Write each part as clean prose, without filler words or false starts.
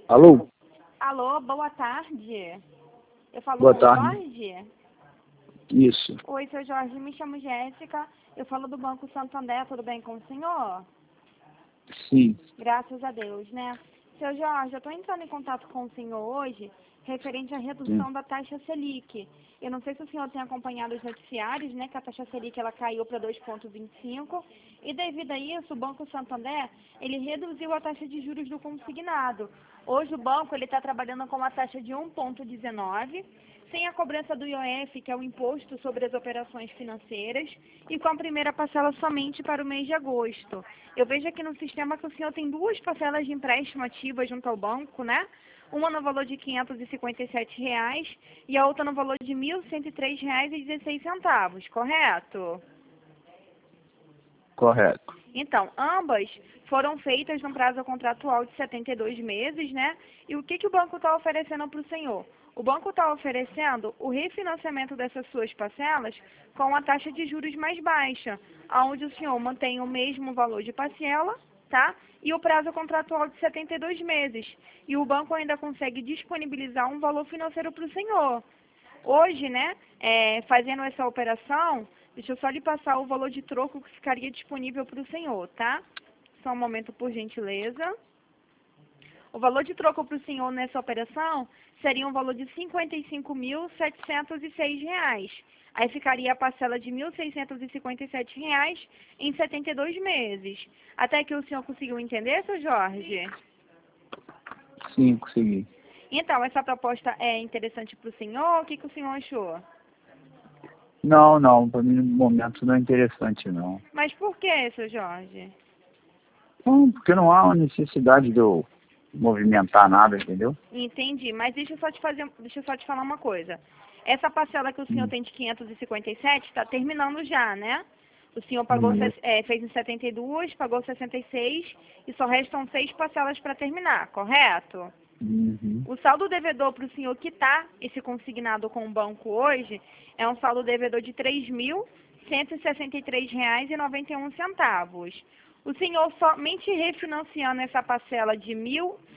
Alô? Alô, boa tarde. Eu falo Boa com o tarde. Jorge? Isso. Oi, seu Jorge, me chamo Jéssica. Eu falo do Banco Santander, tudo bem com o senhor? Sim. Graças a Deus, né? Seu Jorge, eu estou entrando em contato com o senhor hoje, referente à redução Sim. da taxa Selic. Eu não sei se o senhor tem acompanhado os noticiários, né, que a taxa Selic ela caiu para 2,25 e devido a isso, o Banco Santander, ele reduziu a taxa de juros do consignado. Hoje o banco ele está trabalhando com uma taxa de 1,19, sem a cobrança do IOF, que é o imposto sobre as operações financeiras, e com a primeira parcela somente para o mês de agosto. Eu vejo aqui no sistema que o senhor tem duas parcelas de empréstimo ativas junto ao banco, né? Uma no valor de R$ 557 e a outra no valor de R$ 1.103,16, correto? Correto. Então, ambas foram feitas num prazo contratual de 72 meses, né? E o que o banco está oferecendo para o senhor? O banco está oferecendo o refinanciamento dessas suas parcelas com a taxa de juros mais baixa, onde o senhor mantém o mesmo valor de parcela, tá? E o prazo contratual de 72 meses. E o banco ainda consegue disponibilizar um valor financeiro para o senhor. Hoje, né, fazendo essa operação, deixa eu só lhe passar o valor de troco que ficaria disponível para o senhor, tá? Só um momento, por gentileza. O valor de troco para o senhor nessa operação seria um valor de R$ 55.706. Aí ficaria a parcela de R$ 1.657 em 72 meses. Até que o senhor conseguiu entender, seu Jorge? Sim, consegui. Então, essa proposta é interessante para o senhor? O que o senhor achou? Não, para mim no momento não é interessante não. Mas por que, seu Jorge? Não, porque não há uma necessidade de eu movimentar nada, entendeu? Entendi, mas deixa eu só te falar uma coisa. Essa parcela que o senhor Hum. tem de 557 está terminando já, né? O senhor pagou, Isso. fez em 72, pagou 66 e só restam 6 parcelas para terminar, correto? Uhum. O saldo devedor para o senhor quitar esse consignado com o banco hoje é um saldo devedor de R$ 3.163,91. O senhor somente refinanciando essa parcela de R$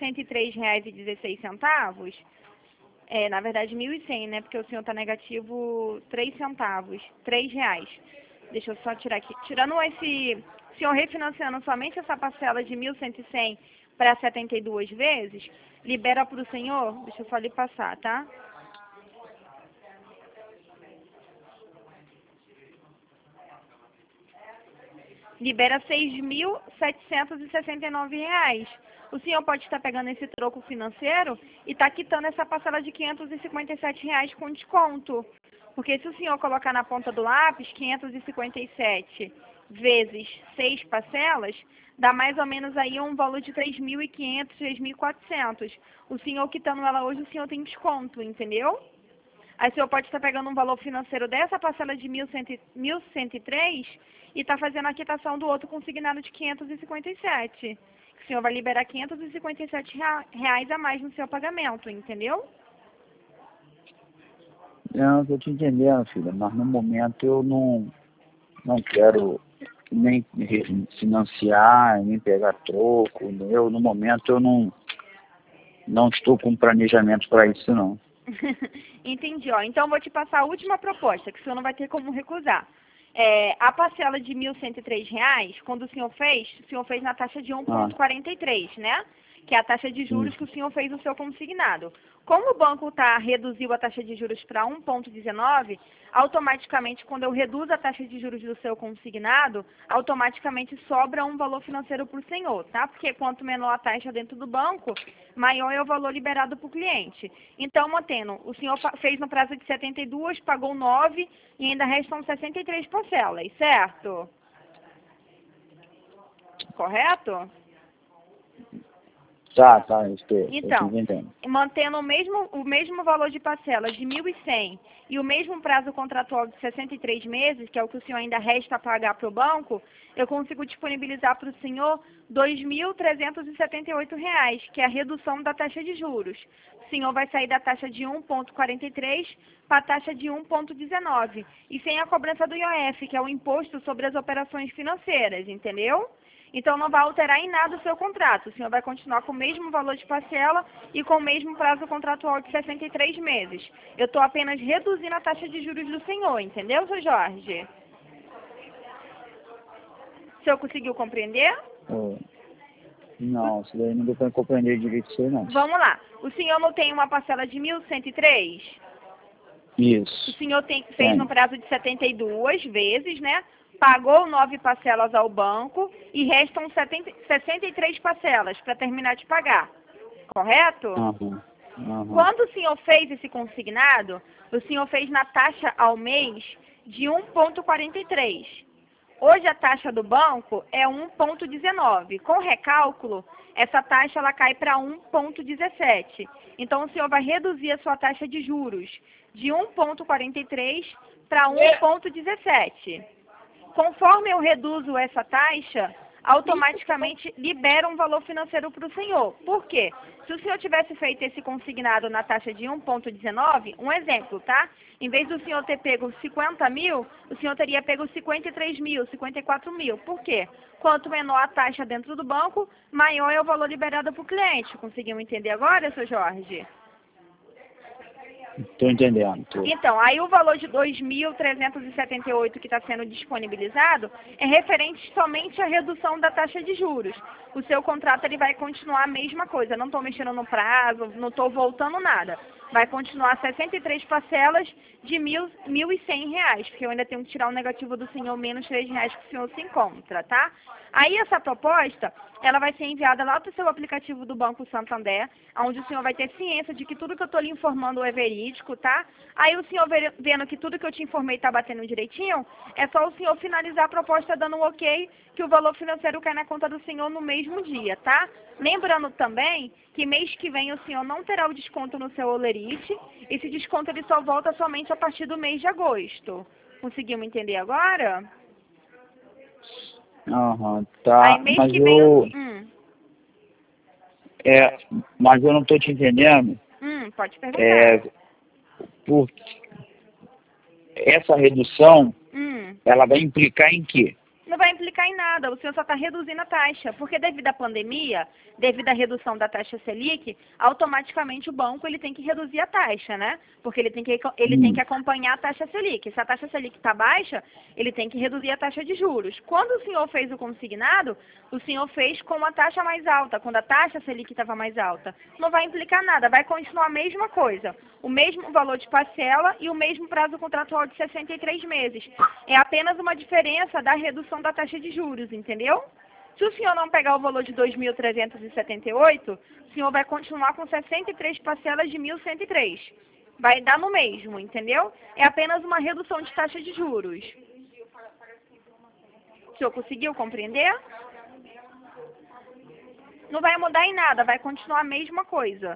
1.103,16, na verdade 1.100, né? Porque o senhor está negativo 3 centavos, R$ 3. Deixa eu só tirar aqui. Tirando esse, o senhor refinanciando somente essa parcela de 1.100 para 72 vezes, libera para o senhor, deixa eu só lhe passar, tá? Libera R$ 6.769. O senhor pode estar pegando esse troco financeiro e está quitando essa parcela de R$ 557 com desconto. Porque se o senhor colocar na ponta do lápis 557 vezes 6 parcelas, dá mais ou menos aí um valor de 3.500, 3.400. O senhor quitando ela hoje, o senhor tem desconto, entendeu? Aí o senhor pode estar pegando um valor financeiro dessa parcela de 1.103 e está fazendo a quitação do outro consignado de 557. O senhor vai liberar R$ 557 a mais no seu pagamento, entendeu? Eu estou te entendendo, filha, mas no momento eu não quero nem financiar, nem pegar troco. No momento eu não estou com planejamento para isso não. Entendi, ó. Então, eu vou te passar a última proposta, que o senhor não vai ter como recusar. A parcela de R$ 1.103, quando o senhor fez na taxa de 1,43, né? Que é a taxa de juros que o senhor fez no seu consignado. Como o banco reduziu a taxa de juros para 1,19, automaticamente, quando eu reduzo a taxa de juros do seu consignado, automaticamente sobra um valor financeiro para o senhor, tá? Porque quanto menor a taxa dentro do banco, maior é o valor liberado para o cliente. Então, mantendo, o senhor fez no prazo de 72, pagou 9 e ainda restam 63 parcelas, certo? Correto? Tá, estou Então, entendendo. mantendo o mesmo valor de parcela de 1.100 e o mesmo prazo contratual de 63 meses, que é o que o senhor ainda resta a pagar para o banco, eu consigo disponibilizar para o senhor R$ 2.378, que é a redução da taxa de juros. O senhor vai sair da taxa de 1,43 para a taxa de 1,19. E sem a cobrança do IOF, que é o imposto sobre as operações financeiras, entendeu? Então não vai alterar em nada o seu contrato. O senhor vai continuar com o mesmo valor de parcela e com o mesmo prazo contratual de 63 meses. Eu estou apenas reduzindo a taxa de juros do senhor, entendeu, seu Jorge? O senhor conseguiu compreender? Oh, não, isso daí não deu para compreender direito isso aí, não. Vamos lá. O senhor não tem uma parcela de 1.103? Isso. O senhor fez no prazo de 72 vezes, né? Pagou 9 parcelas ao banco e restam 63 parcelas para terminar de pagar. Correto? Quando o senhor fez esse consignado, o senhor fez na taxa ao mês de 1,43. Hoje a taxa do banco é 1,19. Com recálculo, essa taxa ela cai para 1,17. Então o senhor vai reduzir a sua taxa de juros de 1,43 para 1,17. Conforme eu reduzo essa taxa, automaticamente libera um valor financeiro para o senhor. Por quê? Se o senhor tivesse feito esse consignado na taxa de 1,19, um exemplo, tá? Em vez do senhor ter pego 50 mil, o senhor teria pego 53 mil, 54 mil. Por quê? Quanto menor a taxa dentro do banco, maior é o valor liberado para o cliente. Conseguiu entender agora, seu Jorge? Estou entendendo. Então, aí o valor de 2.378 que está sendo disponibilizado é referente somente à redução da taxa de juros. O seu contrato ele vai continuar a mesma coisa, não estou mexendo no prazo, não estou voltando nada. Vai continuar 63 parcelas de R$ 1.100, porque eu ainda tenho que tirar o negativo do senhor menos R$ 3 que o senhor se encontra, tá? Aí essa proposta, ela vai ser enviada lá para o seu aplicativo do Banco Santander, onde o senhor vai ter ciência de que tudo que eu estou lhe informando é verídico, tá? Aí o senhor vendo que tudo que eu te informei está batendo direitinho, é só o senhor finalizar a proposta dando um ok, que o valor financeiro cai na conta do senhor no mesmo dia, tá? Lembrando também que mês que vem o senhor não terá o desconto no seu holerite, esse desconto ele só volta somente a partir do mês de agosto. Conseguimos entender agora? Tá. Aí mês que vem mas eu não estou te entendendo. Pode perguntar. Por essa redução, ela vai implicar em quê? Não vai implicar em nada, o senhor só está reduzindo a taxa, porque devido à pandemia, devido à redução da taxa Selic, automaticamente o banco ele tem que reduzir a taxa, né? Porque ele tem que acompanhar a taxa Selic. Se a taxa Selic está baixa, ele tem que reduzir a taxa de juros. Quando o senhor fez o consignado, o senhor fez com a taxa mais alta, quando a taxa Selic estava mais alta. Não vai implicar nada, vai continuar a mesma coisa. O mesmo valor de parcela e o mesmo prazo contratual de 63 meses. É apenas uma diferença da redução da taxa de juros, entendeu? Se o senhor não pegar o valor de 2.378, o senhor vai continuar com 63 parcelas de 1.103. Vai dar no mesmo, entendeu? É apenas uma redução de taxa de juros. O senhor conseguiu compreender? Não vai mudar em nada, vai continuar a mesma coisa.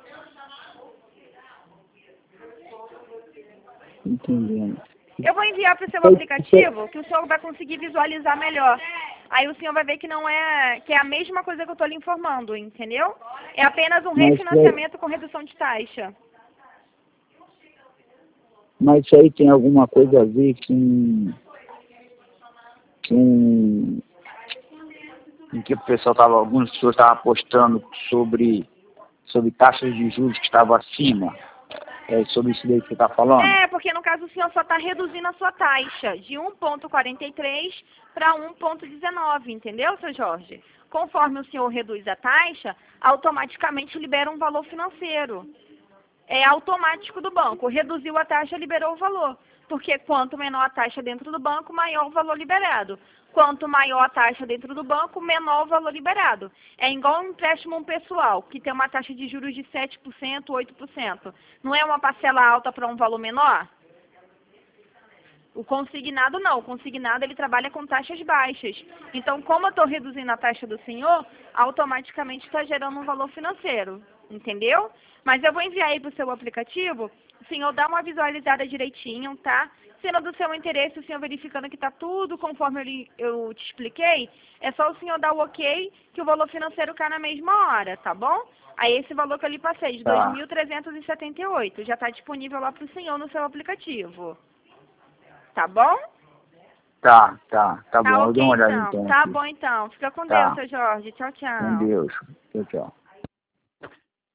Entendendo. Eu vou enviar para o seu aplicativo, que o senhor vai conseguir visualizar melhor. Aí o senhor vai ver que que é a mesma coisa que eu estou lhe informando, entendeu? É apenas um refinanciamento com redução de taxa. Mas isso aí tem alguma coisa a ver em que o pessoal algumas pessoas estavam apostando sobre taxas de juros que estavam acima? É sobre isso daí que você está falando? Porque no caso o senhor só está reduzindo a sua taxa de 1,43 para 1,19, entendeu, seu Jorge? Conforme o senhor reduz a taxa, automaticamente libera um valor financeiro. É automático do banco. Reduziu a taxa, liberou o valor. Porque quanto menor a taxa dentro do banco, maior o valor liberado. Quanto maior a taxa dentro do banco, menor o valor liberado. É igual um empréstimo pessoal, que tem uma taxa de juros de 7%, 8%. Não é uma parcela alta para um valor menor? O consignado não. O consignado ele trabalha com taxas baixas. Então, como eu estou reduzindo a taxa do senhor, automaticamente está gerando um valor financeiro. Entendeu? Mas eu vou enviar aí para o seu aplicativo. O senhor dá uma visualizada direitinho, tá? Sendo do seu interesse, o senhor verificando que está tudo conforme eu te expliquei, é só o senhor dar o ok que o valor financeiro cai na mesma hora, tá bom? Aí esse valor que eu lhe passei, de 2.378, já está disponível lá para o senhor no seu aplicativo. Tá bom? Tá Tá bom, eu dou ok, uma olhada então. então Tá aqui. bom, então. Fica com Tá, Deus, seu Jorge. Tchau, com tchau. Deus. Tchau, tchau.